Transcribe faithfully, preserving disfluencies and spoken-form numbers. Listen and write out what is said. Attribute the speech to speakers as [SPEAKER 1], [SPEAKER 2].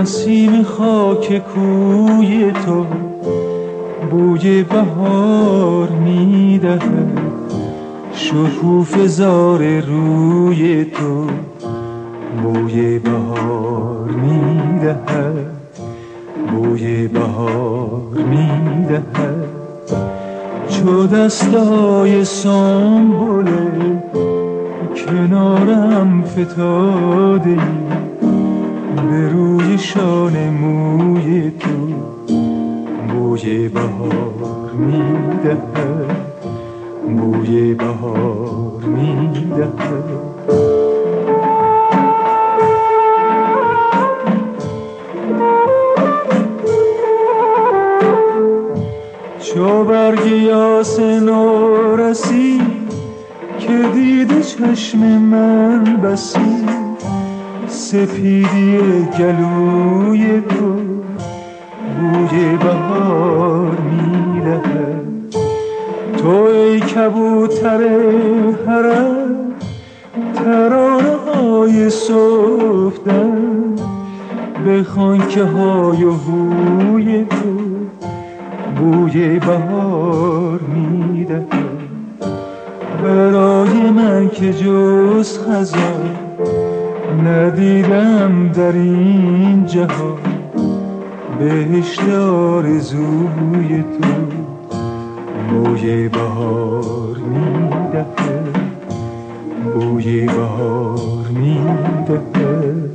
[SPEAKER 1] نسیم خاک کوی تو بوی بهار میدهد، شکوفه زار روی تو بوی بهار میدهد، بوی بهار میدهد. چو دستای سنبله کنارم فتاده به روی شانه موی تو بوی بهار میدهد، بوی بهار میدهد. چو برگ یاس نو رسید که دیده چشم من بسید، سپیدی گلوی تو بوی بهار میدهد. تو ای کبوتر حرم ترانه های صبحدم، بخوان که های و هوی تو بوی بهار میدهد. برای من که جز خزان ندیدم در این جهان، بهشت آرزوی تو بوی بهار میدهد، بوی بهار میدهد.